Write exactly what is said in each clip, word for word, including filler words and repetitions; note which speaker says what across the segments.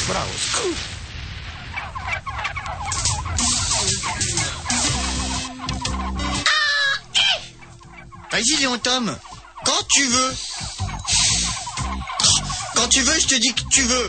Speaker 1: Bravo.
Speaker 2: Vas-y, Léon Tom, quand tu veux. Quand tu veux, je te dis que tu veux.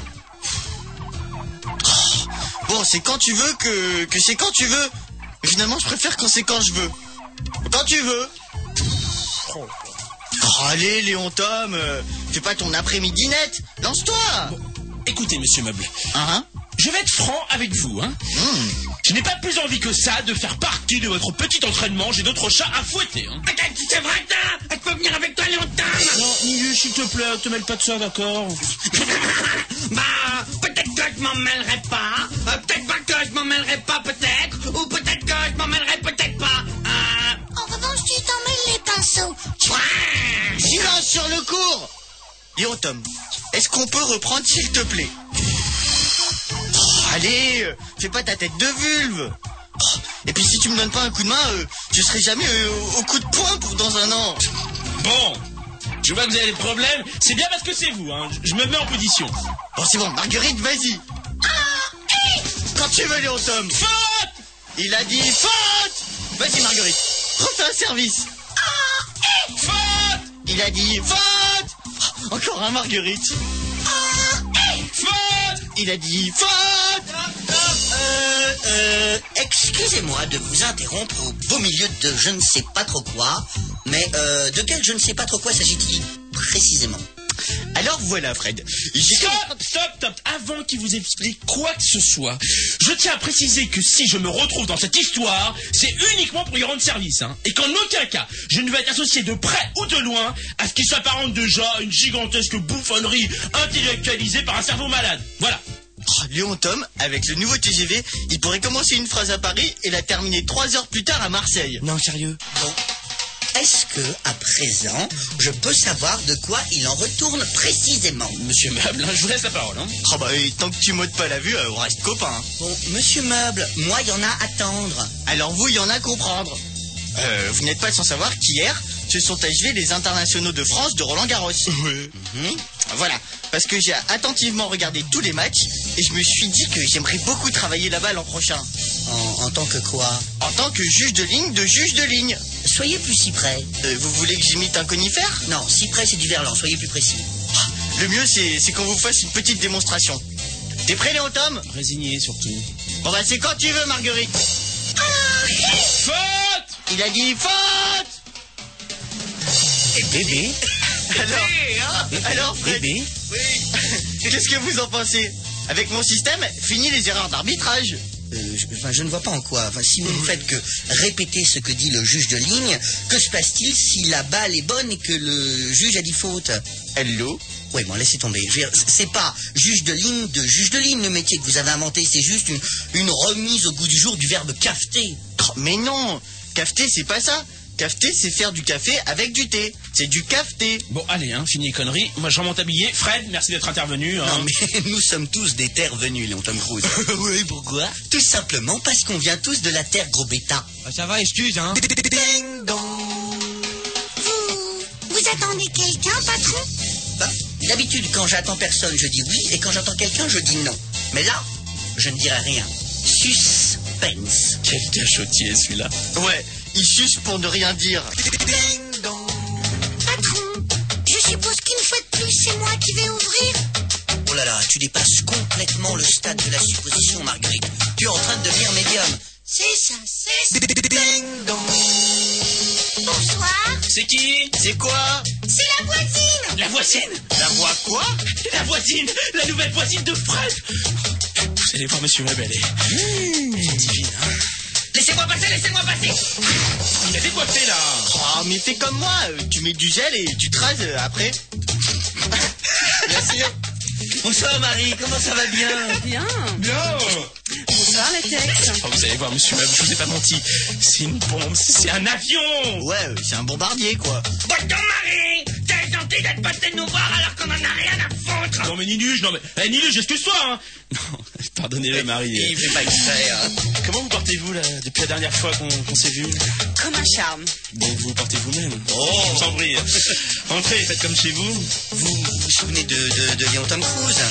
Speaker 2: Bon, c'est quand tu veux que, que c'est quand tu veux. Mais finalement, je préfère quand c'est quand je veux. Quand tu veux. Oh, allez, Léon Tom, euh, fais pas ton après-midi net. Lance-toi.
Speaker 1: Bon, écoutez, monsieur Meuble.
Speaker 2: Uh-huh.
Speaker 1: Je vais être franc avec vous, hein.
Speaker 2: Mmh.
Speaker 1: Je n'ai pas plus envie que ça de faire partie de votre petit entraînement. J'ai d'autres chats à fouetter, hein.
Speaker 3: Peut-être, c'est vrai, ça. Je peux venir avec toi, Léon Tom.
Speaker 1: Non, Nilu, s'il te plaît, te mêle pas de ça, d'accord?
Speaker 3: Bah, peut-être que je m'en mêlerai pas. Euh, peut-être pas que je m'en mêlerai pas, peut-être. Ou peut-être que je m'en mêlerai peut-être pas. Euh...
Speaker 4: En revanche, tu t'en mêles les pinceaux.
Speaker 3: Ouais.
Speaker 2: Silence sur le cours. Léon Tom, est-ce qu'on peut reprendre, s'il te plaît? Oh, allez, euh, fais pas ta tête de vulve. Oh, et puis si tu me donnes pas un coup de main, euh, je serai jamais euh, au coup de poing pour dans un an.
Speaker 1: Bon, je vois que vous avez des problèmes. C'est bien parce que c'est vous, hein. Je me mets en position.
Speaker 2: Bon, c'est bon, Marguerite, vas-y. Quand tu veux, Léon Tom.
Speaker 1: Faute!
Speaker 2: Il a dit faute. Vas-y, Marguerite, refais un service.
Speaker 1: Faute!
Speaker 2: Il a dit faute. Oh, encore un, Marguerite.
Speaker 1: Faute!
Speaker 2: Il a dit faute.
Speaker 5: Euh, euh, excusez-moi de vous interrompre au beau milieu de je ne sais pas trop quoi, mais euh, de quel je ne sais pas trop quoi s'agit-il précisément?
Speaker 2: Alors voilà, Fred. J'ai...
Speaker 1: Stop, stop, stop. Avant qu'il vous explique quoi que ce soit, je tiens à préciser que si je me retrouve dans cette histoire, c'est uniquement pour y rendre service, hein. Et qu'en aucun cas, je ne vais être associé de près ou de loin à ce qui s'apparente déjà à une gigantesque bouffonnerie intellectualisée par un cerveau malade. Voilà.
Speaker 2: Oh, Léon Tom, avec le nouveau T G V, il pourrait commencer une phrase à Paris et la terminer trois heures plus tard à Marseille.
Speaker 5: Non, sérieux? Bon. Est-ce que, à présent, je peux savoir de quoi il en retourne précisément?
Speaker 1: Monsieur Meuble, hein, je vous laisse la parole, hein.
Speaker 2: Oh bah, et tant que tu m'ôtes pas la vue, euh, on reste copains. Hein.
Speaker 5: Bon, monsieur Meuble, moi, il y en a à tendre.
Speaker 2: Alors vous, il y en a à comprendre. Euh, vous n'êtes pas sans savoir qu'hier, se sont achevés les internationaux de France de Roland Garros.
Speaker 1: Ouais.
Speaker 2: Mmh. Voilà, parce que j'ai attentivement regardé tous les matchs et je me suis dit que j'aimerais beaucoup travailler là-bas l'an prochain.
Speaker 5: En, en tant que quoi?
Speaker 2: En tant que juge de ligne de juge de ligne.
Speaker 5: Soyez plus cyprès.
Speaker 2: Euh, vous voulez que j'imite un conifère?
Speaker 5: Non, cyprès, c'est du verlan, soyez plus précis.
Speaker 2: Le mieux, c'est, c'est qu'on vous fasse une petite démonstration. T'es prêt, Léon Tom?
Speaker 1: Résigné, surtout.
Speaker 2: Bon bah c'est quand tu veux, Marguerite.
Speaker 1: Faute!
Speaker 2: Il a dit faute.
Speaker 5: Et bébé?
Speaker 2: Alors,
Speaker 3: hein?
Speaker 2: alors Fred,
Speaker 5: Bébé?
Speaker 2: oui. Qu'est-ce que vous en pensez? Avec mon système, fini les erreurs d'arbitrage.
Speaker 5: Euh, je, enfin, je ne vois pas en quoi. Enfin, si vous ne faites que répéter ce que dit le juge de ligne, que se passe-t-il si la balle est bonne et que le juge a dit faute?
Speaker 2: Hello.
Speaker 5: Oui, bon, laissez tomber. Je veux dire, c'est pas juge de ligne de juge de ligne le métier que vous avez inventé. C'est juste une, une remise au goût du jour du verbe cafeter.
Speaker 2: Oh, mais non, cafeter, c'est pas ça. Cafeter, c'est faire du café avec du thé. C'est du cafeté.
Speaker 1: Bon, allez, hein, fini les conneries. Moi, je remonte habillé. Fred, merci d'être intervenu. Hein.
Speaker 5: Non, mais nous sommes tous des terres venues, Léon Tom Cruise.
Speaker 2: Oui, pourquoi?
Speaker 5: Tout simplement parce qu'on vient tous de la terre gros bêta.
Speaker 6: Ah, ça va, excuse, hein.
Speaker 2: Ding dong.
Speaker 4: Vous... Vous attendez quelqu'un, patron?
Speaker 5: Bah, d'habitude, quand j'attends personne, je dis oui, et quand j'attends quelqu'un, je dis non. Mais là, je ne dirai rien. Suspense.
Speaker 1: Quel cachotier, celui-là.
Speaker 2: Ouais, il suce pour ne rien dire. Ding dong.
Speaker 4: Patron, je suppose qu'une fois de plus, c'est moi qui vais ouvrir.
Speaker 5: Oh là là, tu dépasses complètement le stade de la supposition, Marguerite. Tu es en train de devenir médium.
Speaker 4: C'est ça, c'est ça.
Speaker 2: Ding dong.
Speaker 4: Bonsoir,
Speaker 1: C'est qui?
Speaker 2: C'est quoi?
Speaker 4: c'est la voisine.
Speaker 1: La voisine?
Speaker 2: La voix quoi?
Speaker 1: La voisine! La nouvelle voisine de Fred! Vous allez voir, monsieur Meuble, elle est... Elle est divine, hein.
Speaker 3: Laissez-moi passer, laissez-moi passer.
Speaker 1: Il a décoiffé, là.
Speaker 2: Oh, mais fais comme moi. euh, Tu mets du gel et tu te rases euh, après. Bien sûr.
Speaker 5: Bonsoir, Marie, comment ça va bien?
Speaker 7: Bien.
Speaker 1: Bien.
Speaker 7: Bonsoir, les textes.
Speaker 1: Oh, vous allez voir, monsieur Meuble, je vous ai pas menti. C'est une bombe, c'est un avion.
Speaker 2: Ouais, euh, c'est un bombardier, quoi.
Speaker 3: Bon, ton mari, t'es gentil d'être passé nous voir alors qu'on en a rien à foutre.
Speaker 1: Non, mais Ninuche, non, mais... Eh, Ninuche, excuse-toi, hein. Non, pardonnez-le, Marie.
Speaker 5: Il fait pas exprès, hein.
Speaker 1: Comment vous portez-vous, là, depuis la dernière fois qu'on qu'on s'est vu?
Speaker 7: Comme un charme.
Speaker 1: Bon, vous vous portez vous-même. Oh, je vous en prie. Entrez, faites comme chez vous.
Speaker 5: Vous vous souvenez de, de, de Léon Tom Cruise?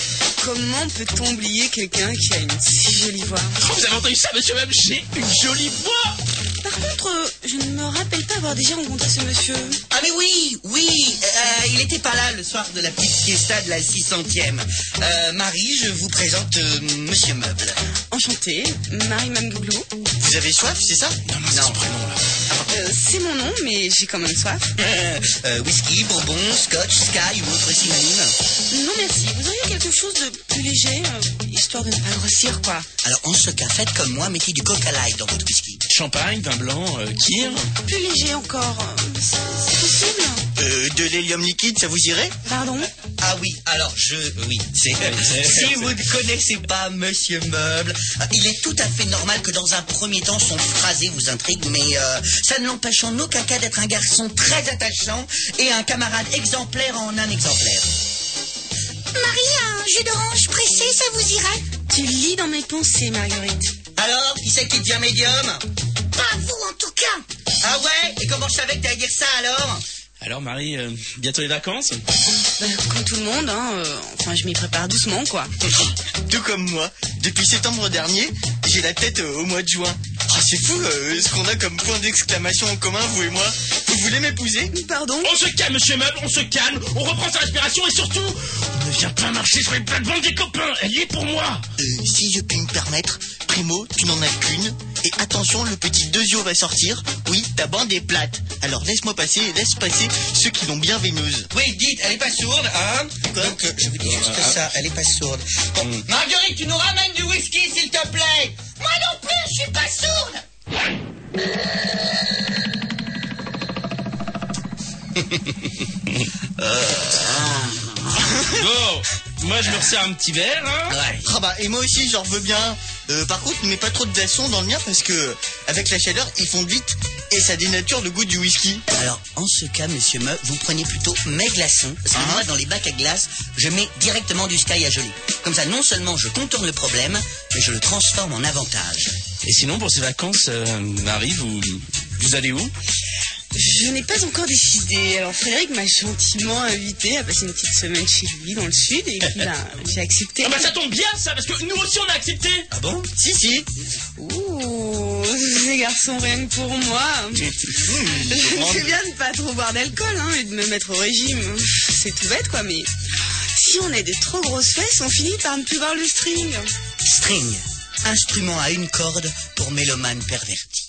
Speaker 7: comment peut-on oublier quelqu'un qui a une si jolie voix?
Speaker 1: Oh, vous avez entendu ça, monsieur Meuble? J'ai une jolie voix.
Speaker 7: Par contre, euh, je ne me rappelle pas avoir déjà rencontré ce monsieur.
Speaker 5: Ah mais oui, oui, euh, il était pas là le soir de la petite fiesta de la six centième. Euh, Marie, je vous présente euh, Monsieur Meuble.
Speaker 7: Enchantée, Marie Mamgouglou.
Speaker 2: Vous avez soif, c'est ça?
Speaker 1: Non, non, c'est son prénom, là.
Speaker 7: Euh, c'est mon nom, mais j'ai quand même soif.
Speaker 5: euh, whisky, bourbon, scotch, sky ou autre synonyme.
Speaker 7: Non merci, vous auriez quelque chose de plus léger, euh, histoire de ne pas grossir, quoi.
Speaker 5: Alors en ce cas, faites comme moi, mettez du coca light dans votre whisky.
Speaker 1: Champagne, vin blanc, euh, kir.
Speaker 7: Plus léger encore, euh, c'est c'est possible?
Speaker 2: Euh, de l'hélium liquide, ça vous irait?
Speaker 7: Pardon?
Speaker 5: Ah oui, alors je... Oui, c'est... si vous ne connaissez pas Monsieur Meuble, il est tout à fait normal que dans un premier temps, son phrasé vous intrigue, mais euh, ça ne l'empêche en aucun cas d'être un garçon très attachant et un camarade exemplaire en un exemplaire.
Speaker 4: Marie, un jus d'orange pressé, ça vous irait?
Speaker 7: Tu lis dans mes pensées, Marguerite.
Speaker 5: Alors, qui c'est qui devient médium?
Speaker 4: Pas vous, en tout cas.
Speaker 5: Ah ouais? Et comment je savais que t'allais dire ça alors?
Speaker 1: Alors, Marie, euh, bientôt les vacances?
Speaker 7: Bah, comme tout le monde, hein, euh, enfin je m'y prépare doucement, quoi.
Speaker 2: Tout comme moi. Depuis septembre dernier, j'ai la tête euh, au mois de juin. Ah, c'est fou euh, ce qu'on a comme point d'exclamation en commun, vous et moi. Vous voulez m'épouser?
Speaker 7: Pardon?
Speaker 1: On se calme, monsieur Meuble, on se calme, on reprend sa respiration et surtout, on ne vient pas marcher sur les plates-bandes des copains, elle y est pour moi.
Speaker 2: Euh, si je puis me permettre, Primo, tu n'en as qu'une. Et attention, le petit Dezio va sortir. Oui, ta bande est plate. Alors laisse-moi passer, laisse passer ceux qui l'ont bien veineuse.
Speaker 5: Oui, dites, elle est pas sourde, hein? Donc, euh, je vous dis juste
Speaker 1: Ah,
Speaker 5: ça, elle est pas sourde. Bon, Marguerite, tu nous ramènes du whisky, s'il te plaît.
Speaker 4: Moi non plus, je suis pas sourde.
Speaker 1: Bon, moi je me resserre un petit verre, hein.
Speaker 5: Ouais.
Speaker 2: Ah bah, et moi aussi, j'en veux bien. Euh, par contre, ne mets pas trop de glaçons dans le mien parce que, avec la chaleur, ils fondent vite et ça dénature le goût du whisky.
Speaker 5: Alors, en ce cas, monsieur Meuble, vous prenez plutôt mes glaçons. Parce que
Speaker 2: Ah.
Speaker 5: moi, dans les bacs à glace, je mets directement du sky à geler. Comme ça, non seulement je contourne le problème, mais je le transforme en avantage.
Speaker 1: Et sinon, pour ces vacances, euh, Marie, vous, vous allez où?
Speaker 7: Je n'ai pas encore décidé. Alors Frédéric m'a gentiment invité à passer une petite semaine chez lui dans le sud et puis ben, j'ai accepté.
Speaker 1: Ah bah ça tombe bien ça, parce que nous aussi on a accepté.
Speaker 5: Ah bon?
Speaker 2: Si, si.
Speaker 7: Ouh, ces garçons rien que pour moi. Je fais bien de ne pas trop boire d'alcool hein, et de me mettre au régime. C'est tout bête quoi, mais si on a de trop grosses fesses, on finit par ne plus voir le string.
Speaker 5: String, instrument à une corde pour mélomane perverti.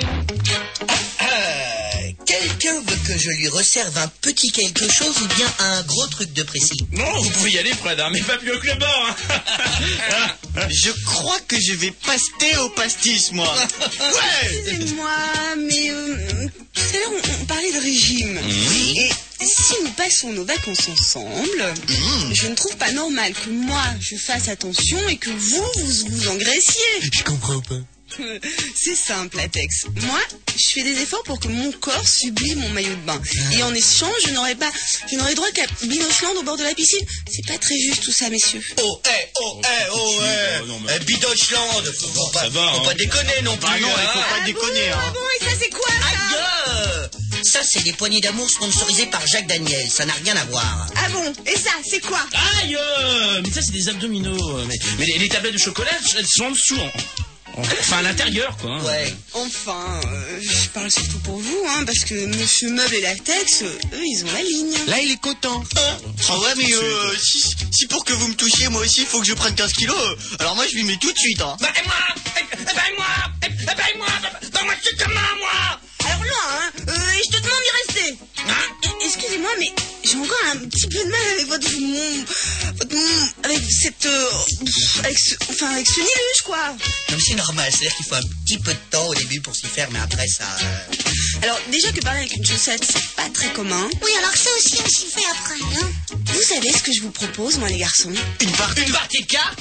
Speaker 5: Euh, Quelqu'un veut que je lui resserve un petit quelque chose ou bien un gros truc de précis?
Speaker 1: Non, vous pouvez y aller Fred, hein, mais pas plus haut que le bord. Hein.
Speaker 2: Je crois que je vais paster au pastis, moi. Ouais.
Speaker 7: Excusez-moi, mais euh, tout à l'heure on, on parlait de régime.
Speaker 5: Oui.
Speaker 7: Et si nous passons nos vacances ensemble, je ne trouve pas normal que moi je fasse attention et que vous vous, vous engraissiez.
Speaker 2: Je comprends pas.
Speaker 7: C'est simple, Latex. Moi, je fais des efforts pour que mon corps sublime mon maillot de bain. Et en échange, je n'aurais pas, je n'aurais droit qu'à Binocheland au bord de la piscine. C'est pas très juste tout ça, messieurs.
Speaker 5: Oh, eh, oh, eh, oh, eh.
Speaker 1: non, mais-
Speaker 5: Eh, Bidochland, faut pas,
Speaker 1: Ça va,
Speaker 5: faut
Speaker 1: hein.
Speaker 5: pas déconner non plus.
Speaker 2: Ah non, il faut
Speaker 5: hein.
Speaker 2: pas déconner,
Speaker 7: Ah
Speaker 2: hein.
Speaker 7: bon, et ça c'est quoi ça?
Speaker 5: Aïe! Ça, c'est des poignées d'amour sponsorisées par Jacques Daniel. Ça n'a rien à voir.
Speaker 7: Ah bon, et ça c'est quoi?
Speaker 1: Aïe, euh, mais ça c'est des abdominaux. euh, Mais, mais les, les tablettes de chocolat, elles sont en dessous. en- en- enfin à l'intérieur quoi. hein.
Speaker 5: Ouais.
Speaker 7: Enfin, euh, je parle surtout pour vous, hein, parce que Monsieur Meuble et Latex, euh, eux, ils ont la ligne.
Speaker 2: Là, il est content. Ah ouais, mais euh, si, si pour que vous me touchiez, moi aussi, il faut que je prenne quinze kilos. euh, Alors moi, je lui mets tout de suite, hein.
Speaker 3: Bah, et moi Eh eh ben, moi Eh eh ben, moi Bah, bah, moi, je suis comment, moi
Speaker 7: Alors là, hein, euh, je te demande d'y rester.
Speaker 3: Hein
Speaker 7: Et- Excusez-moi, mais j'ai encore un petit peu de mal avec votre mon, votre mon, avec cette, euh, pff, avec ce, enfin avec ce niluche quoi.
Speaker 5: Non, mais c'est normal. C'est-à-dire qu'il faut un petit peu de temps au début pour s'y faire, mais après, ça... euh,
Speaker 7: Alors déjà que parler avec une chaussette, c'est pas très commun.
Speaker 4: Oui, alors ça aussi, on s'y fait après, hein.
Speaker 7: Vous savez ce que je vous propose, moi les garçons?
Speaker 2: Une partie.
Speaker 3: Une partie de cartes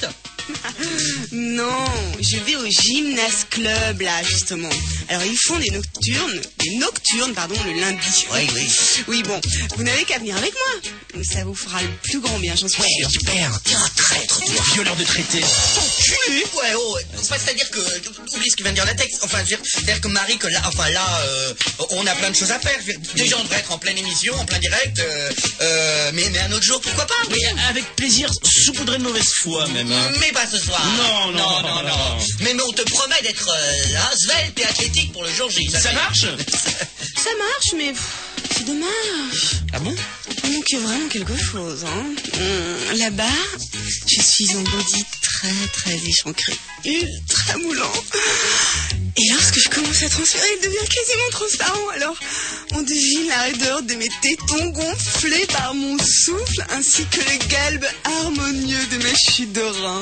Speaker 7: Non, je vais au gymnase club, là, justement. Alors, ils font des nocturnes, des nocturnes, pardon, le lundi.
Speaker 5: Oui, oui.
Speaker 7: Oui, bon, vous n'avez qu'à venir avec moi. Ça vous fera le plus grand bien, j'en suis
Speaker 5: Ouais,
Speaker 7: sûre.
Speaker 5: super. T'es un traître, toi.
Speaker 1: Violeur de traité.
Speaker 5: Enculé. Ouais, oh, ouais. Enfin, c'est-à-dire que, oublie ce que vient de dire la texte. Enfin, je veux dire, c'est-à-dire que Marie, que là, enfin là, euh, on a plein de choses à faire. Je veux dire, déjà, on devrait être en pleine émission, en plein direct. Euh, euh, mais, mais un autre jour, pourquoi pas?
Speaker 1: Oui, avec plaisir, saupoudré de mauvaise foi même. Hein.
Speaker 5: Mais pas ce soir.
Speaker 1: Non, non, non, non.
Speaker 5: Mais, mais on te promet d'être euh, là, svelte et athlétique pour le jour J.
Speaker 1: Ça
Speaker 5: fait-
Speaker 1: marche?
Speaker 7: Ça marche, mais pff, c'est dommage.
Speaker 1: Ah bon?
Speaker 7: Il manque vraiment quelque chose, hein. Hum, Là-bas, je suis en body très, très échancré, ultra moulant. Et lorsque je commence à transpirer, il devient quasiment transparent. Alors, on devine la raideur de mes tétons gonflés par mon souffle, ainsi que le galbe harmonieux de mes chutes de reins.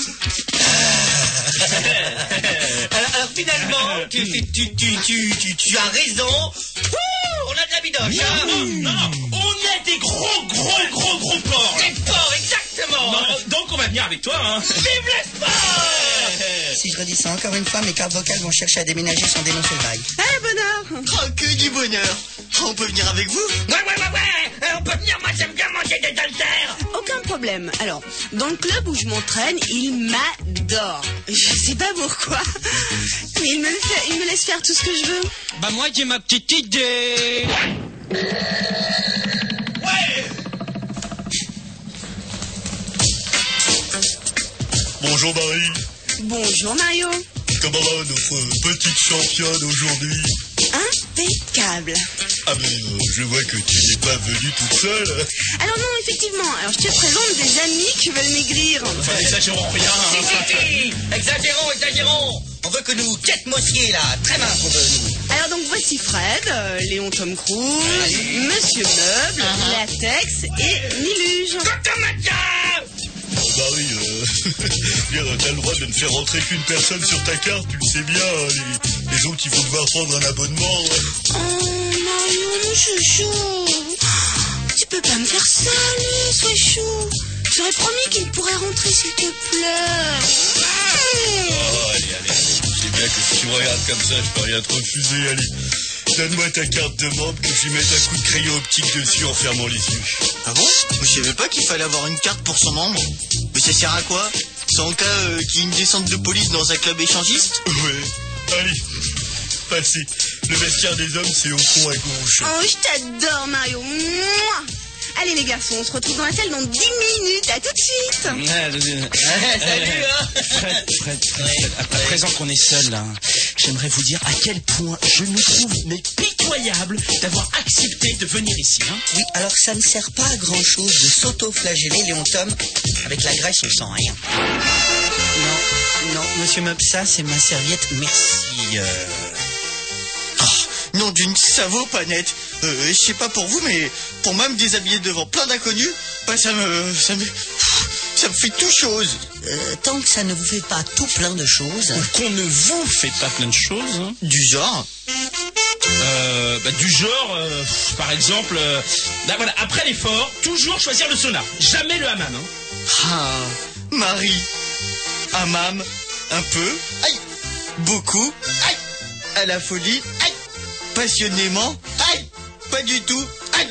Speaker 5: alors, alors, finalement, tu, tu, tu, tu, tu, tu, tu as raison. Ouh, on a de la bidoche. Hein.
Speaker 1: Non, non, non, on est des gros, gros, gros, gros porcs.
Speaker 5: Des porcs, exactement.
Speaker 1: Non, donc on va venir avec toi, hein.
Speaker 5: Vive le sport. Si je redis ça encore une fois, mes cordes vocales vont chercher à déménager sans dénoncer le bail.
Speaker 7: Ah, bonheur!
Speaker 2: Oh, que du bonheur. Oh, on peut venir avec vous?
Speaker 3: Ouais, ouais, ouais, ouais. Euh, on peut venir, moi j'aime bien manger des haltères.
Speaker 7: Aucun problème. Alors, dans le club où je m'entraîne, il m'adore. Je sais pas pourquoi, mais il me, le fait- il me laisse faire tout ce que je veux.
Speaker 6: Bah moi j'ai ma petite idée.
Speaker 8: Bonjour Marie,
Speaker 7: Bonjour Mario.
Speaker 8: comment va notre petite championne aujourd'hui?
Speaker 7: Impeccable.
Speaker 8: Ah mais euh, je vois que tu n'es pas venue toute seule.
Speaker 7: Alors non, effectivement. Alors je te présente des amis qui veulent maigrir.
Speaker 1: Enfin, n'exagérons rien.
Speaker 5: Si,
Speaker 1: Hein.
Speaker 5: si, si. Exagérons, exagérons. On veut que nous, Kate Mossier, là, très mince, on veut nous.
Speaker 7: Alors donc voici Fred, euh, Léon Tom Cruise, Monsieur Meuble, Latex et Niluge.
Speaker 8: Marie, euh, je veux dire, t'as le droit de ne faire rentrer qu'une personne sur ta carte, tu le sais bien, hein, les, les autres ils vont devoir prendre un abonnement. Ouais.
Speaker 7: Oh Mario, mon chouchou. Tu peux pas me faire ça, lui, sois chou. J'aurais promis qu'il pourrait rentrer, s'il te plaît.
Speaker 8: Oh, allez, allez, allez, je sais bien que si tu me regardes comme ça, je peux rien te refuser, allez. Donne-moi ta carte de membre que j'y mette un coup de crayon optique dessus en fermant les yeux.
Speaker 2: Ah bon? Je savais pas qu'il fallait avoir une carte pour son membre. Mais ça sert à quoi? C'est en cas euh, qu'il y ait une descente de police dans un club échangiste?
Speaker 8: Ouais, allez, passez. Le vestiaire des hommes, c'est au fond à gauche.
Speaker 7: Oh, je t'adore, Mario. Mouah. Allez, les garçons, on se retrouve dans la salle dans dix minutes. À tout de suite.
Speaker 5: Salut, hein.
Speaker 1: Fred, Fred, Fred, Fred, à à présent qu'on est seul là, j'aimerais vous dire à quel point je me trouve mais pitoyable d'avoir accepté de venir ici. Hein.
Speaker 5: Oui, alors ça ne sert pas à grand-chose de s'auto-flageller, Léon Tom. Avec la graisse, on sent rien. Non, non, monsieur Meuble, ça, c'est ma serviette, merci. Euh...
Speaker 2: Non, d'une ça vaut pas net. Euh, je sais pas pour vous, mais pour moi me déshabiller devant plein d'inconnus, bah ça me, ça me, ça me fait tout chose.
Speaker 5: Euh, tant que ça ne vous fait pas tout plein de choses...
Speaker 1: Qu'on ne vous fait pas plein de choses. Hein.
Speaker 2: Du genre.
Speaker 1: Euh, bah, du genre, euh, pff, par exemple, euh, bah, voilà, après l'effort, toujours choisir le sauna, jamais le hammam. Hein.
Speaker 2: Ah, Marie, hammam, un peu, aïe, beaucoup, aïe, à la folie, aïe, passionnément, aïe, pas du tout, aïe.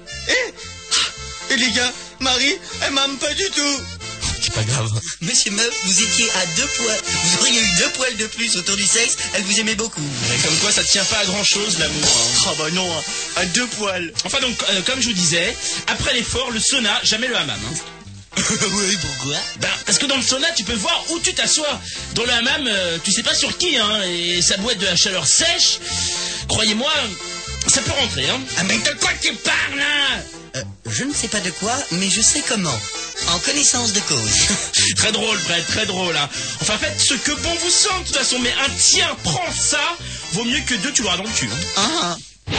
Speaker 2: Et, et les gars, Marie, elle m'aime pas du tout.
Speaker 1: C'est pas grave.
Speaker 5: Monsieur Meuble, vous étiez à deux poils. Vous auriez eu deux poils de plus autour du sexe, elle vous aimait beaucoup.
Speaker 1: Mais comme quoi, ça tient pas à grand chose l'amour. Hein.
Speaker 2: Ah bah non, à deux poils.
Speaker 1: Enfin donc, euh, comme je vous disais, après l'effort, le sauna, jamais le hammam. Hein.
Speaker 5: Oui, pourquoi?
Speaker 1: Ben, parce que dans le sauna, tu peux voir où tu t'assois. Dans le hammam, euh, tu sais pas sur qui, hein, et ça doit être de la chaleur sèche. Croyez-moi, ça peut rentrer, hein.
Speaker 3: Ah, mais de quoi tu parles, hein?
Speaker 5: Euh, je ne sais pas de quoi, mais je sais comment. En connaissance de cause.
Speaker 1: Très drôle, Fred, très drôle, hein. Enfin, faites ce que bon vous semble, de toute façon, mais un tiens, prends ça, vaut mieux que deux, tu l'auras dans le cul, hein.
Speaker 2: Ah,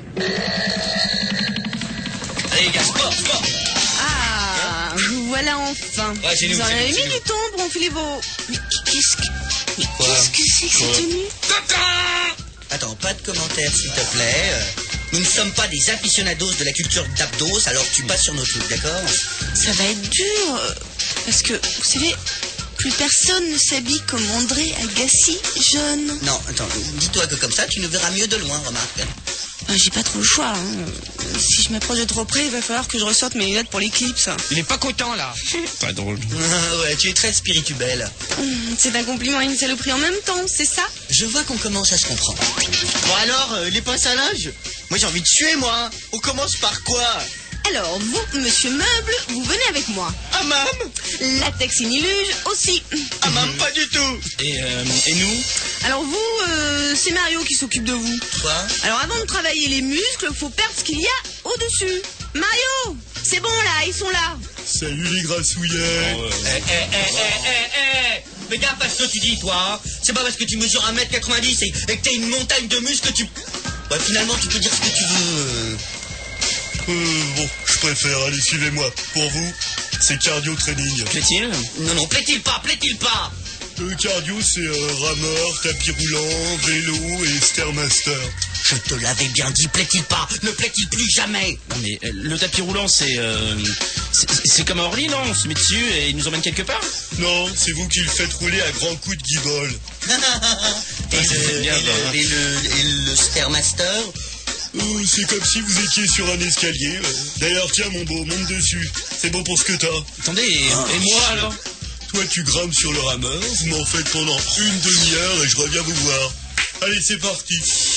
Speaker 5: Allez, les gars, sport, sport.
Speaker 7: Ah, vous voilà enfin.
Speaker 5: Ouais, c'est nous,
Speaker 7: vous en
Speaker 5: c'est
Speaker 7: avez
Speaker 5: nous,
Speaker 7: mis
Speaker 5: c'est
Speaker 7: du temps pour enfiler vos... Mais qu'est-ce que... Mais
Speaker 5: Quoi
Speaker 7: qu'est-ce que c'est que cette tenue?
Speaker 5: Attends, pas de commentaires, s'il te plaît. Euh, Nous ne sommes pas des aficionados de la culture d'abdos, alors tu passes sur nos trucs, d'accord?
Speaker 7: Ça va être dur, euh, parce que, vous savez, plus personne ne s'habille comme André Agassi, jeune.
Speaker 5: Non, attends, dis-toi que comme ça, tu nous verras mieux de loin, remarque.
Speaker 7: Ben, j'ai pas trop le choix. Hein. Si je m'approche de trop près, il va falloir que je ressorte mes lunettes pour l'éclipse.
Speaker 6: Il est pas content, là.
Speaker 1: Pas drôle.
Speaker 5: Ah ouais, tu es très spirituelle.
Speaker 7: C'est un compliment et une saloperie en même temps, c'est ça?
Speaker 5: Je vois qu'on commence à se comprendre.
Speaker 2: Bon alors, euh, les pinces à linge? Moi j'ai envie de tuer moi. On commence par quoi?
Speaker 7: Alors, vous, monsieur Meuble, vous venez avec moi.
Speaker 2: Hammam?
Speaker 7: Latex Iniluge aussi.
Speaker 2: Hammam pas du tout.
Speaker 1: Et, euh, et nous?
Speaker 7: Alors vous, euh, c'est Mario qui s'occupe de vous.
Speaker 5: Quoi?
Speaker 7: Alors avant de travailler les muscles, faut perdre ce qu'il y a au-dessus. Mario, c'est bon là, ils sont là.
Speaker 8: Salut les grassouillets.
Speaker 1: Oh,
Speaker 3: Eh, eh, eh, eh, eh, eh. Fais gaffe à ce que tu dis, toi. hein. C'est pas parce que tu mesures un mètre quatre-vingt-dix et, et que t'es une montagne de muscles que tu...
Speaker 5: Ouais, finalement, tu peux dire ce que tu veux.
Speaker 8: Euh, bon, je préfère, allez, suivez-moi. Pour vous, c'est cardio training.
Speaker 1: Plaît-il?
Speaker 3: Non, non, plaît-il pas, plaît-il pas.
Speaker 8: Le cardio, c'est euh, rameur, tapis roulant, vélo et Stairmaster.
Speaker 3: Je te l'avais bien dit, plaît-il pas, ne plaît-il plus jamais.
Speaker 1: Non mais euh, le tapis roulant c'est, euh, c'est c'est comme à Orly, non? On se met dessus et il nous emmène quelque part.
Speaker 8: Non, c'est vous qui le faites rouler à grands coups de guibole.
Speaker 5: et, le,
Speaker 1: bien,
Speaker 5: et, le,
Speaker 1: bah.
Speaker 5: et, le, et le Stairmaster?
Speaker 8: Euh, c'est comme si vous étiez sur un escalier. euh. D'ailleurs, tiens mon beau, monte dessus. C'est bon pour ce que t'as.
Speaker 1: Attendez, et, et moi alors?
Speaker 8: Toi, tu grimpes sur le rameur, vous m'en faites pendant une demi-heure et je reviens vous voir. Allez, c'est parti.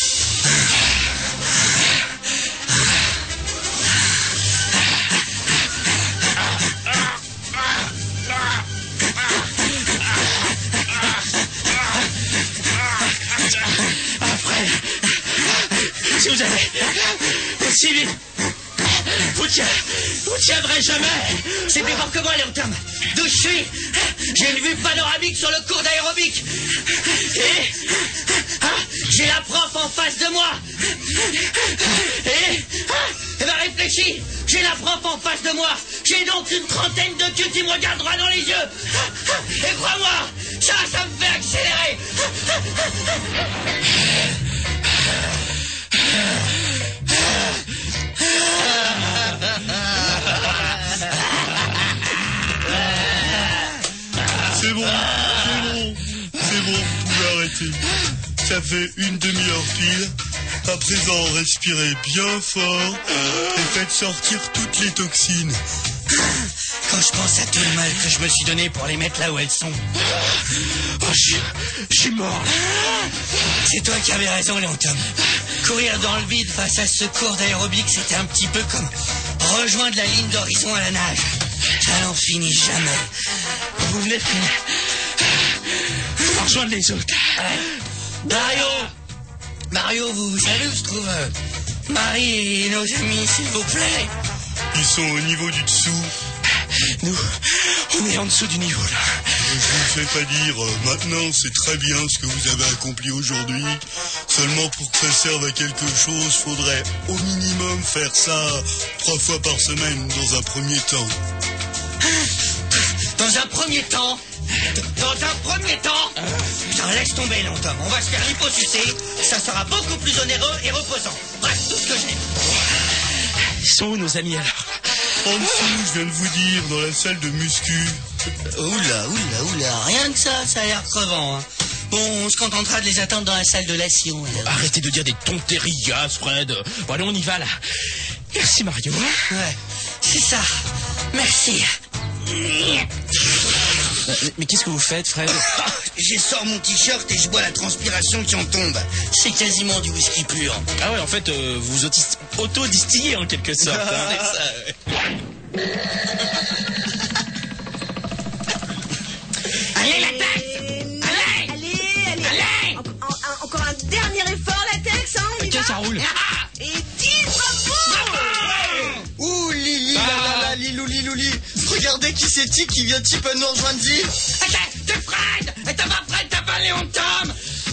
Speaker 1: Après, si vous avez aussi vite, vous, tient, vous tiendrez jamais.
Speaker 3: C'est plus fort que moi, Léontam. D'où je suis, j'ai une vue panoramique sur le cours d'aérobic. Et ah, j'ai la prof en face de moi. Et, ah, eh ben réfléchis, j'ai la prof en face de moi. J'ai donc une trentaine de culs qui me regardent droit dans les yeux. Et crois-moi, ça, ça me fait accélérer.
Speaker 8: C'est bon, c'est bon, c'est bon, vous pouvez arrêter. Ça fait une demi-heure pile. À présent, respirez bien fort et faites sortir toutes les toxines.
Speaker 3: Quand je pense à tout le mal que je me suis donné pour les mettre là où elles sont.
Speaker 1: Oh, je je suis mort.
Speaker 3: C'est toi qui avais raison, Léontam. Courir dans le vide face à ce cours d'aérobic, c'était un petit peu comme rejoindre la ligne d'horizon à la nage. Ça n'en finit jamais.
Speaker 1: Vous venez pour rejoindre les autres.
Speaker 3: Mario Mario, vous savez où se trouve euh, Marie et nos amis, s'il vous plaît?
Speaker 8: Ils sont au niveau du dessous.
Speaker 1: Nous, on est en dessous du niveau là.
Speaker 8: Je vous le fais pas dire, euh, maintenant c'est très bien ce que vous avez accompli aujourd'hui. Seulement pour que ça serve à quelque chose, faudrait au minimum faire ça trois fois par semaine dans un premier temps.
Speaker 3: Dans un premier temps Dans un premier temps Putain, laisse tomber, Léontam. On va se faire liposucer. Ça sera beaucoup plus onéreux et reposant. Bref, tout ce que j'ai.
Speaker 1: Ils sont où nos amis alors?
Speaker 8: En dessous, je viens de vous dire, dans la salle de muscu.
Speaker 5: Oula, oula, oula, rien que ça, ça a l'air crevant. Hein. Bon, on se contentera de les attendre dans la salle de l'action. alors.
Speaker 1: Arrêtez de dire des tonterías, Fred. Bon allez, on y va là. Merci Mario.
Speaker 5: Ouais, c'est ça. Merci.
Speaker 1: Euh, mais qu'est-ce que vous faites, Fred?
Speaker 5: J'ai sors mon t-shirt et je bois la transpiration qui en tombe. C'est quasiment du whisky pur.
Speaker 1: Ah ouais, en fait, euh, vous vous autis- auto-distillez en quelque sorte. hein.
Speaker 3: Allez, la tête.
Speaker 7: Allez, allez, allez. En- en- en- encore un dernier effort, latex, hein, on y
Speaker 1: Tiens,
Speaker 7: va.
Speaker 1: ça roule.
Speaker 7: Et dix bravo.
Speaker 2: Ouh, Lili, là, là, là, Lilou, Lilouli. Regardez qui c'est-il qui vient de petit peu nous rejoindre, Zi.
Speaker 3: C'est Fred. Et t'as pas Fred, t'as pas Léontam.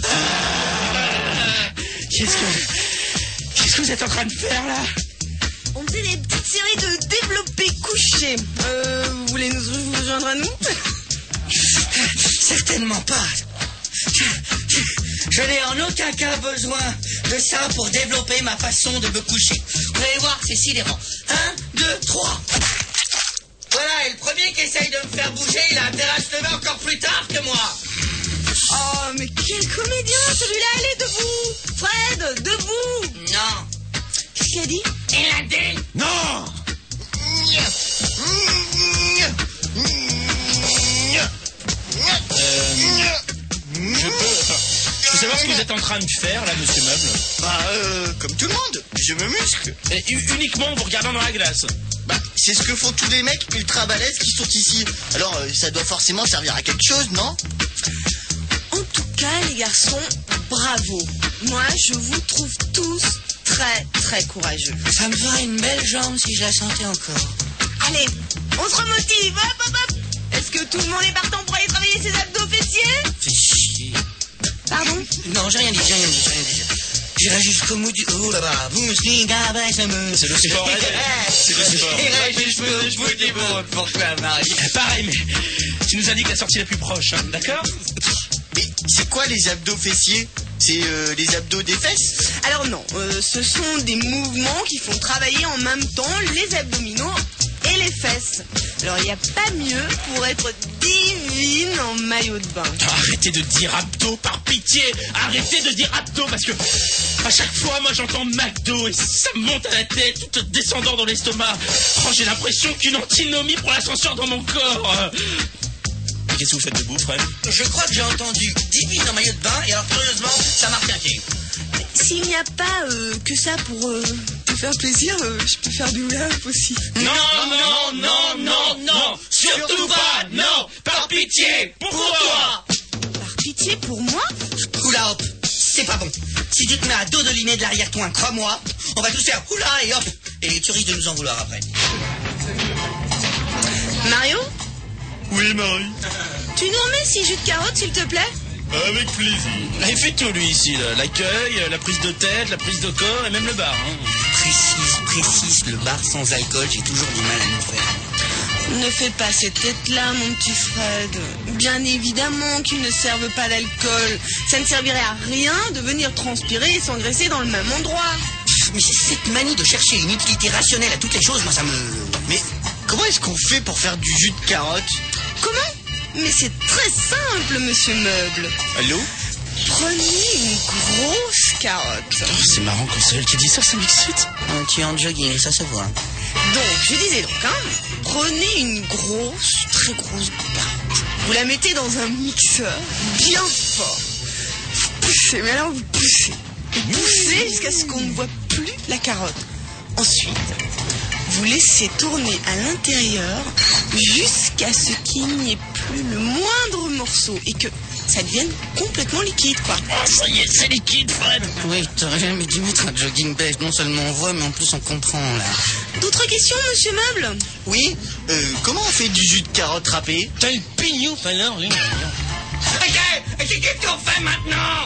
Speaker 1: Qu'est-ce que... Qu'est-ce que vous êtes en train de faire là?
Speaker 7: On faisait des petites séries de développés couchés. Euh, vous voulez nous vous rejoindre à nous?
Speaker 3: Certainement pas. Je, je, je n'ai en aucun cas besoin de ça pour développer ma façon de me coucher. Vous allez voir, c'est sidérant. Un, deux, trois. Voilà, et le premier qui essaye de me faire bouger, il a intérêt à se lever encore plus tard.
Speaker 7: celui-là, elle est debout. Fred, debout.
Speaker 5: Non.
Speaker 7: Qu'est-ce qu'il a dit?
Speaker 3: Il a dit.
Speaker 1: Non. Euh, je peux... Enfin, je peux savoir ce que vous êtes en train de faire, là, monsieur Meuble?
Speaker 2: Bah, euh, comme tout le monde, je me muscle.
Speaker 1: Et u- uniquement en vous regardant dans la glace.
Speaker 2: Bah, c'est ce que font tous les mecs ultra balèzes qui sont ici. Alors, euh, ça doit forcément servir à quelque chose, non?
Speaker 7: En tout cas, les garçons, bravo. Moi, je vous trouve tous très, très courageux.
Speaker 5: Ça me ferait une belle jambe si je la sentais encore.
Speaker 7: Allez, on se remotive, hop, hop, hop. Est-ce que tout le monde est partant pour aller travailler ses abdos fessiers?
Speaker 5: Fais chier.
Speaker 7: Pardon?
Speaker 5: Non, j'ai rien dit, j'ai rien dit, j'ai rien dit. J'irai jusqu'au bout du... Oh là-bas. Vous me suivez, ça me...
Speaker 1: C'est le sport. C'est le sport.
Speaker 5: J'irai jusqu'au bout du bout. Pourquoi, Marie?
Speaker 1: Pareil, mais tu nous indiques la sortie la plus proche, hein, d'accord?
Speaker 2: Mais c'est quoi les abdos fessiers? C'est euh, les abdos des fesses?
Speaker 7: Alors non, euh, ce sont des mouvements qui font travailler en même temps les abdominaux et les fesses. Alors il n'y a pas mieux pour être divine en maillot de bain.
Speaker 1: Arrêtez de dire abdos, par pitié. Arrêtez de dire abdos, parce que à chaque fois, moi, j'entends McDo et ça me monte à la tête, tout descendant dans l'estomac. Oh, j'ai l'impression qu'une antinomie pour l'ascenseur dans mon corps. Qu'est-ce que vous faites debout, Fred?
Speaker 5: Je crois que j'ai entendu divine en maillot de bain, et alors curieusement, ça m'a requinqué.
Speaker 7: S'il n'y a pas euh, que ça pour euh, te faire plaisir, euh, je peux faire du lap aussi.
Speaker 1: Non, non, non, non, non, surtout pas, non, par pitié, pour toi.
Speaker 7: Par pitié pour moi?
Speaker 5: Oula hop, c'est pas bon. Si tu te mets à dos de l'inné de l'arrière-coin, crois-moi, on va tous faire oula et hop. Et tu risques de nous en vouloir après.
Speaker 7: Mario,
Speaker 8: Oui, Marie.
Speaker 7: tu nous remets six jus de carottes, s'il te plaît?
Speaker 8: Avec plaisir.
Speaker 1: Il fait tout, lui, ici, là. L'accueil, la prise de tête, la prise de corps et même le bar. Hein.
Speaker 5: Précise, précise, le bar sans alcool, j'ai toujours du mal à nous faire.
Speaker 7: Ne fais pas cette tête-là, mon petit Fred. Bien évidemment qu'ils ne servent pas d'alcool. Ça ne servirait à rien de venir transpirer et s'engraisser dans le même endroit.
Speaker 5: Mais c'est cette manie de chercher une utilité rationnelle à toutes les choses, moi ça me...
Speaker 2: Mais comment est-ce qu'on fait pour faire du jus de carotte?
Speaker 7: Comment? Mais c'est très simple, monsieur Meuble.
Speaker 1: Allô?
Speaker 7: Prenez une grosse carotte.
Speaker 1: Oh, c'est marrant quand c'est elle qui dit ça, ça m'excite.
Speaker 5: Un tu es en jogging, ça se voit.
Speaker 7: Donc, je disais donc, hein, prenez une grosse, très grosse carotte. Vous la mettez dans un mixeur bien fort. Vous poussez, mais alors vous poussez. Et poussez jusqu'à ce qu'on ne voit plus la carotte. Ensuite, vous laissez tourner à l'intérieur jusqu'à ce qu'il n'y ait plus le moindre morceau et que ça devienne complètement liquide, quoi.
Speaker 1: Oh, ça y est, c'est liquide, Fred.
Speaker 5: Oui, t'aurais jamais dû mettre un jogging beige. Non seulement on voit, mais en plus on comprend, là.
Speaker 7: D'autres questions, monsieur Meuble?
Speaker 2: Oui, euh, comment on fait du jus de carotte râpé?
Speaker 6: T'as le pignou, alors, lui.
Speaker 3: Ok, et qu'est-ce qu'on fait maintenant?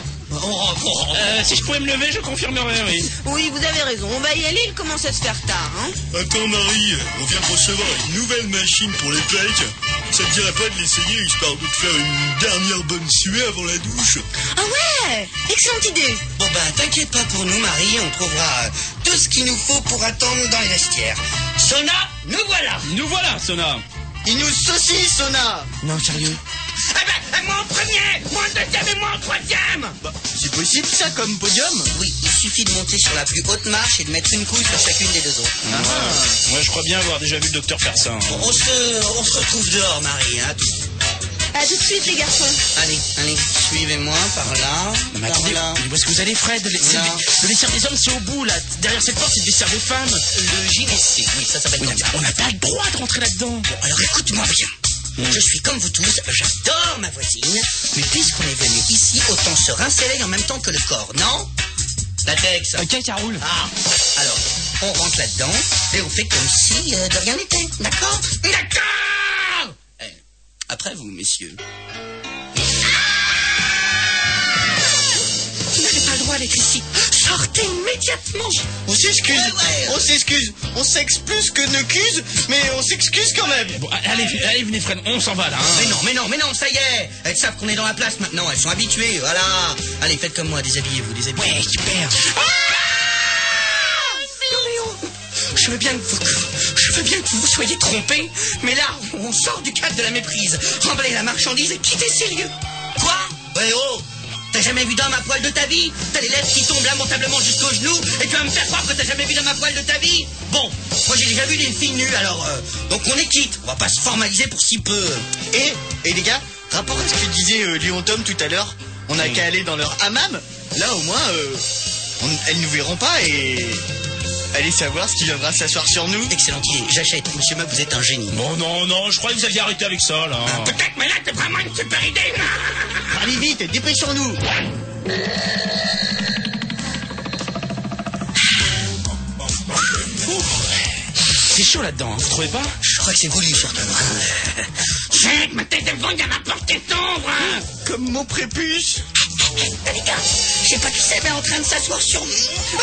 Speaker 1: Euh, si je pouvais me lever, je confirmerais, oui.
Speaker 7: Oui, vous avez raison. On va y aller, il commence à se faire tard, hein.
Speaker 8: Attends, Marie, on vient de recevoir une nouvelle machine pour les pecs. Ça te dirait pas de l'essayer histoire de te faire une dernière bonne suée avant la douche?
Speaker 7: Ah ouais, excellente idée.
Speaker 5: Bon bah t'inquiète pas pour nous, Marie, on trouvera euh, tout ce qu'il nous faut pour attendre dans les vestiaires.
Speaker 3: Sona, nous voilà.
Speaker 1: Nous voilà, Sona.
Speaker 2: Il nous saucisse, Sona.
Speaker 5: Non, sérieux?
Speaker 3: Eh ben, moi en premier, moi en deuxième et moi en troisième.
Speaker 2: Bah, c'est possible ça comme podium?
Speaker 5: Oui, il suffit de monter sur la plus haute marche et de mettre une couille sur chacune des deux autres.
Speaker 1: Ah. Moi, je crois bien avoir déjà vu le docteur faire ça. Hein.
Speaker 5: On se, on se retrouve dehors, Marie, hein, tout.
Speaker 7: À tout de suite, les garçons.
Speaker 5: Allez, allez, suivez-moi par là,
Speaker 1: Non, mais
Speaker 5: par
Speaker 1: attendez,
Speaker 5: là.
Speaker 1: mais où est-ce que vous allez, Fred? Le, c'est
Speaker 5: Là.
Speaker 1: le- le vestiaire des hommes, c'est au bout, là. Derrière cette porte, c'est le vestiaire des femmes.
Speaker 5: Le J V C, oui, ça s'appelle
Speaker 1: Oui,
Speaker 5: comme ça.
Speaker 1: on n'a pas le droit de rentrer là-dedans.
Speaker 5: Alors écoute-moi bien. Je suis comme vous tous, j'adore ma voisine, mais puisqu'on est venu ici, autant se rincer l'œil en même temps que le corps, non? Latex.
Speaker 6: Ok, ça roule.
Speaker 5: Ah, alors, on rentre là-dedans et on fait comme si euh, de rien n'était, d'accord?
Speaker 3: D'accord.
Speaker 5: Eh, après vous, messieurs.
Speaker 7: Vous n'avez pas le droit d'être ici. Sortez immédiatement.
Speaker 2: On s'excuse,
Speaker 5: Ouais, ouais.
Speaker 2: on s'excuse, on sexe plus que ne cuse, mais on s'excuse quand même.
Speaker 1: Bon, allez, allez, venez, Fred, on s'en va, là. Hein.
Speaker 5: Mais non, mais non, mais non, ça y est. Elles savent qu'on est dans la place maintenant, elles sont habituées, voilà. Allez, faites comme moi, déshabillez-vous, déshabillez-vous.
Speaker 1: Ouais, super.
Speaker 5: Je veux bien que vous, je veux bien que vous vous soyez trompés, mais là, on sort du cadre de la méprise. Remballez la marchandise et quittez ces lieux. Quoi? Ouais, oh,
Speaker 3: T'as jamais vu d'homme à poil de ta vie? T'as les lèvres qui tombent lamentablement jusqu'aux genoux et tu vas me faire croire que t'as jamais vu d'homme à poil de ta vie? Bon, moi j'ai déjà vu des filles nues, alors euh, donc on est quitte. On va pas se formaliser pour si peu.
Speaker 2: Et, et les gars, rapport à ce que disait euh, Léon Tom tout à l'heure, on n'a mmh. qu'à aller dans leur hammam. Là au moins, euh, on, elles nous verront pas et allez savoir ce qui viendra s'asseoir sur nous.
Speaker 5: Excellent idée, j'achète. Monsieur Meuble, vous êtes un génie.
Speaker 1: Bon, non, non, je croyais que vous aviez arrêté avec ça, là.
Speaker 3: Euh, Peut-être, mais là, c'est vraiment une super idée.
Speaker 2: Allez vite, dépêchons-nous.
Speaker 1: C'est chaud là-dedans, hein, vous trouvez pas?
Speaker 5: Je crois que c'est voulu, surtout.
Speaker 3: Chut, ma tête devant, il y a ma porte qui s'ouvre.
Speaker 2: Comme mon prépuce.
Speaker 3: Les gars, je sais pas qui c'est, mais en train de s'asseoir sur nous.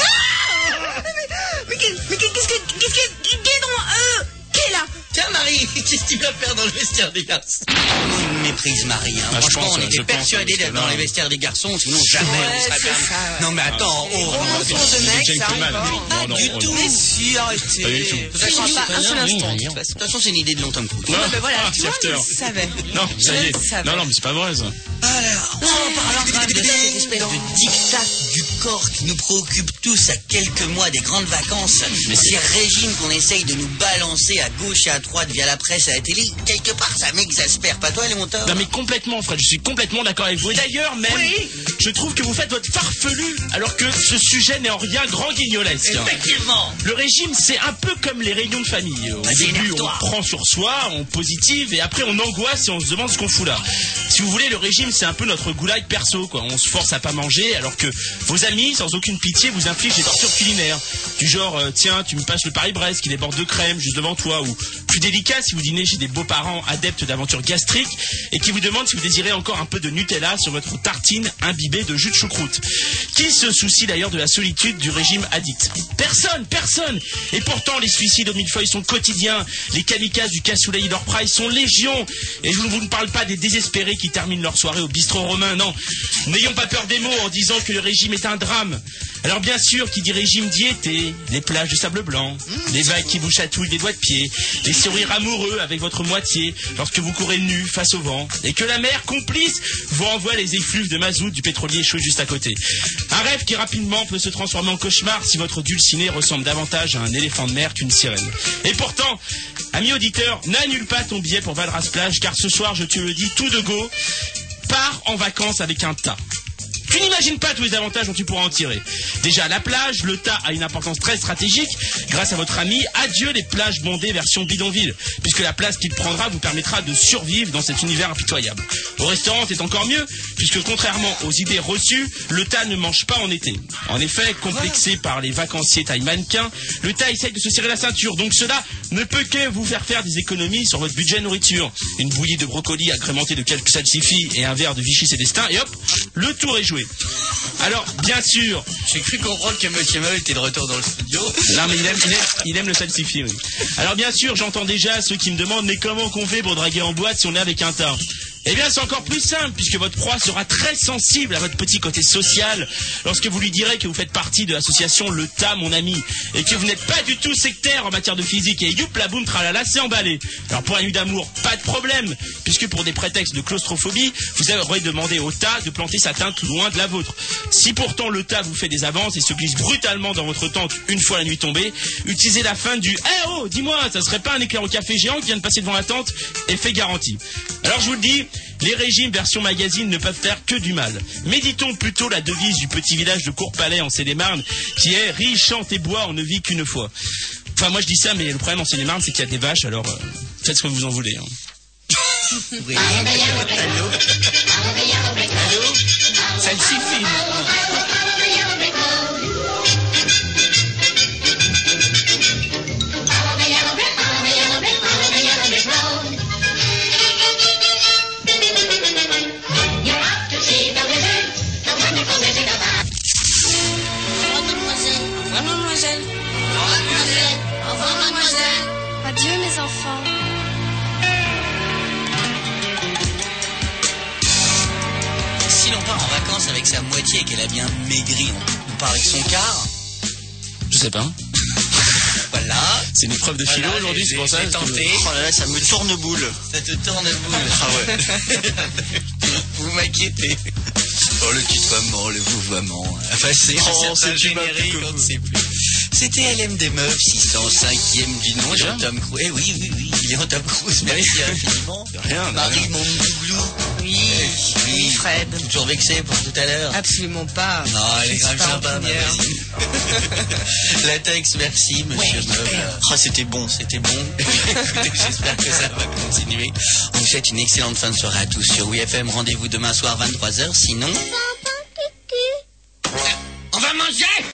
Speaker 7: Ah mais mais qu'est-ce que qu'est-ce que qu'est-ce que qui est dans euh qui est là?
Speaker 5: Tiens Marie, qu'est-ce que tu vas faire dans le vestiaire des garçons? Une méprise Marie, hein.
Speaker 1: Ah,
Speaker 5: Franchement
Speaker 1: pense,
Speaker 5: on était persuadés d'être dans les vestiaires des garçons, sinon jamais
Speaker 7: Ouais,
Speaker 5: on serait
Speaker 7: c'est
Speaker 5: bien.
Speaker 7: ça, ouais.
Speaker 5: Non mais attends, oh,
Speaker 7: Gros
Speaker 5: non,
Speaker 7: mensonge de mec, ça
Speaker 1: gentleman.
Speaker 7: arrive pas.
Speaker 1: Non, non,
Speaker 5: du
Speaker 1: non,
Speaker 5: tout.
Speaker 1: non.
Speaker 7: Mais si, arrêtez.
Speaker 1: Pas du tout.
Speaker 5: De toute
Speaker 7: Je
Speaker 5: façon,
Speaker 7: crois pas un seul instant.
Speaker 5: de toute façon, c'est une idée de Léon Tom Cruise.
Speaker 1: Non,
Speaker 7: Ah, ben voilà,
Speaker 1: ah,
Speaker 7: tu vois,
Speaker 1: c'est after.
Speaker 7: je savais.
Speaker 1: Non, ça y
Speaker 7: Je
Speaker 1: est.
Speaker 7: savais.
Speaker 1: Non, non, mais c'est pas vrai, ça.
Speaker 5: Alors, en parlant de cette espèce de diktat du corps qui nous préoccupe tous à quelques mois des grandes vacances,
Speaker 1: Mais
Speaker 5: ces régimes qu'on essaye de nous balancer à gauche et à droite via la presse et à la télé, quelque part ça m'exaspère. Pas toi, Léon Tom?
Speaker 1: Non, mais complètement, Fred, je suis complètement d'accord avec vous. Et d'ailleurs, même,
Speaker 3: Oui.
Speaker 1: je trouve que vous faites votre farfelu, alors que ce sujet n'est en rien grand guignolesque. hein.
Speaker 3: Effectivement.
Speaker 1: Le régime, c'est un peu comme les réunions de famille. Au
Speaker 3: Vas-y,
Speaker 1: début, on
Speaker 3: énerve-toi.
Speaker 1: prend sur soi, on positive, et après on angoisse et on se demande ce qu'on fout là. Si vous voulez, le régime, c'est un peu notre goulag perso, quoi. On se force à pas manger, alors que vos amis, sans aucune pitié, vous infligent des tortures culinaires. Du genre, euh, tiens, tu me passes le Paris-Brest qui déborde de crème juste devant toi, ou plus délicat si vous dînez chez des beaux-parents adeptes d'aventures gastriques et qui vous demandent si vous désirez encore un peu de Nutella sur votre tartine imbibée de jus de choucroute. Qui se soucie d'ailleurs de la solitude du régime addict? Personne, personne. Et pourtant, les suicides au millefeuille sont quotidiens. Les kamikazes du cassoulet Hydor Price sont légion. Et je ne vous parle pas des désespérés qui terminent leur soirée au bistrot romain. Non, n'ayons pas peur des mots en disant que le régime est un drame. Alors bien sûr, qui dit régime dit été, les plages de sable blanc, les vagues qui vous chatouillent des doigts de pied, les sourires amoureux avec votre moitié lorsque vous courez nu face au vent, et que la mer complice vous envoie les effluves de mazout du pétrolier échoué juste à côté. Un rêve qui rapidement peut se transformer en cauchemar si votre dulciné ressemble davantage à un éléphant de mer qu'une sirène. Et pourtant, ami auditeur, n'annule pas ton billet pour Valras Plage, car ce soir, je te le dis tout de go, pars en vacances avec un tas. Tu n'imagines pas tous les avantages dont tu pourras en tirer. Déjà, la plage, le tas a une importance très stratégique. Grâce à votre ami, adieu les plages bondées version bidonville, puisque la place qu'il prendra vous permettra de survivre dans cet univers impitoyable. Au restaurant, c'est encore mieux, puisque contrairement aux idées reçues, le tas ne mange pas en été. En effet, complexé par les vacanciers taille mannequin, le tas essaye de se serrer la ceinture, donc cela ne peut que vous faire faire des économies sur votre budget nourriture. Une bouillie de brocoli agrémentée de quelques salsifis et un verre de Vichy Célestin, et hop, le tour est joué. Alors, bien sûr,
Speaker 5: J'ai cru comprendre que Monsieur Meuble était de retour dans le studio.
Speaker 1: non mais il aime, il aime, il aime le salsifis, oui. Alors bien sûr, j'entends déjà ceux qui me demandent mais comment qu'on fait pour draguer en boîte si on est avec un tas? Eh bien, c'est encore plus simple, puisque votre proie sera très sensible à votre petit côté social lorsque vous lui direz que vous faites partie de l'association Le Tas, mon ami, et que vous n'êtes pas du tout sectaire en matière de physique, et youp, la boum, tralala, c'est emballé. Alors, pour la nuit d'amour, pas de problème, puisque pour des prétextes de claustrophobie, vous aurez demandé au tas de planter sa teinte loin de la vôtre. Si pourtant le tas vous fait des avances et se glisse brutalement dans votre tente une fois la nuit tombée, utilisez la fin du « Eh oh, dis-moi, ça serait pas un éclair au café géant qui vient de passer devant la tente ?» Effet garanti. Alors, je vous le dis, les régimes version magazine ne peuvent faire que du mal. Méditons plutôt la devise du petit village de Courpalais en Seine-et-Marne qui est « Ris, chante et bois, on ne vit qu'une fois ». Enfin, moi je dis ça, mais le problème en Seine-et-Marne, c'est qu'il y a des vaches, alors euh, faites ce que vous en voulez. Hein.
Speaker 5: Oui. Allô? Allô? Ça le suffit.
Speaker 4: Adieu mes enfants.
Speaker 5: Si l'on part en vacances avec sa moitié et qu'elle a bien maigri, on, on part avec son quart.
Speaker 1: Je sais pas.
Speaker 5: Voilà.
Speaker 1: C'est une épreuve de philo
Speaker 5: Voilà,
Speaker 1: aujourd'hui,
Speaker 5: j'ai-
Speaker 1: c'est pour ça.
Speaker 5: j'ai
Speaker 1: parce que-
Speaker 5: tenté.
Speaker 2: Oh là là, ça me tourne boule.
Speaker 5: Ça te tourne boule.
Speaker 2: Ah ouais.
Speaker 5: Vous m'inquiétez. Oh, le tutoiement, le vouvoiement. Enfin, c'est
Speaker 2: Oh,
Speaker 5: un
Speaker 2: c'est
Speaker 5: générique,
Speaker 2: plus
Speaker 5: on ne sait plus. C'était L M des Meufs, six cent cinquième du nom,
Speaker 1: Déjà
Speaker 5: Léon Tom Cruise. Eh oui, oui, oui, Léon Tom Cruise, merci infiniment.
Speaker 1: Rien, de
Speaker 5: Marie,
Speaker 1: rien.
Speaker 5: mon douglou.
Speaker 7: Oui, oui, Fred.
Speaker 5: Toujours vexé pour tout à l'heure.
Speaker 7: Absolument pas.
Speaker 5: Non, elle est
Speaker 7: Je
Speaker 5: grave
Speaker 7: suis pas
Speaker 5: sympa, ma
Speaker 7: rancunière.
Speaker 5: voisine. Latex, merci, monsieur Meuble.
Speaker 2: Oh, c'était bon.
Speaker 5: C'était bon. Écoutez, j'espère que ça va continuer. On vous souhaite une excellente fin de soirée à tous sur W F M. Rendez-vous demain soir, vingt-trois heures. Sinon...
Speaker 3: On va manger!